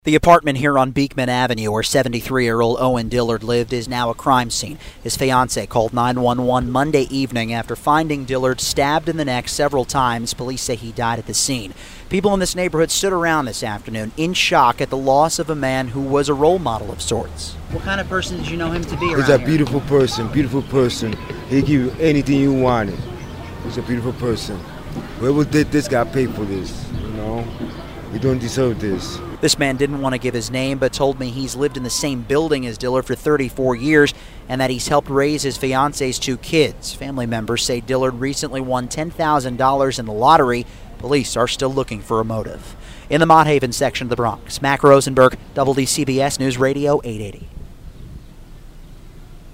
The apartment here on Beekman Avenue where 73-year-old Owen Dillard lived is now a crime scene. His fiancée called 911 Monday evening after finding Dillard stabbed in the neck several times. Police say he died at the scene. People in this neighborhood stood around this afternoon in shock at the loss of a man who was a role model of sorts. What kind of person did you know him to be around He's a here? beautiful person. He give you anything you wanted. He's a beautiful person. Whoever did this got paid for this, you know? We don't deserve this. This man didn't want to give his name, but told me he's lived in the same building as Dillard for 34 years and that he's helped raise his fiance's 2 kids. Family members say Dillard recently won $10,000 in the lottery. Police are still looking for a motive. In the Mott Haven section of the Bronx, Mac Rosenberg, WDCBS News Radio 880.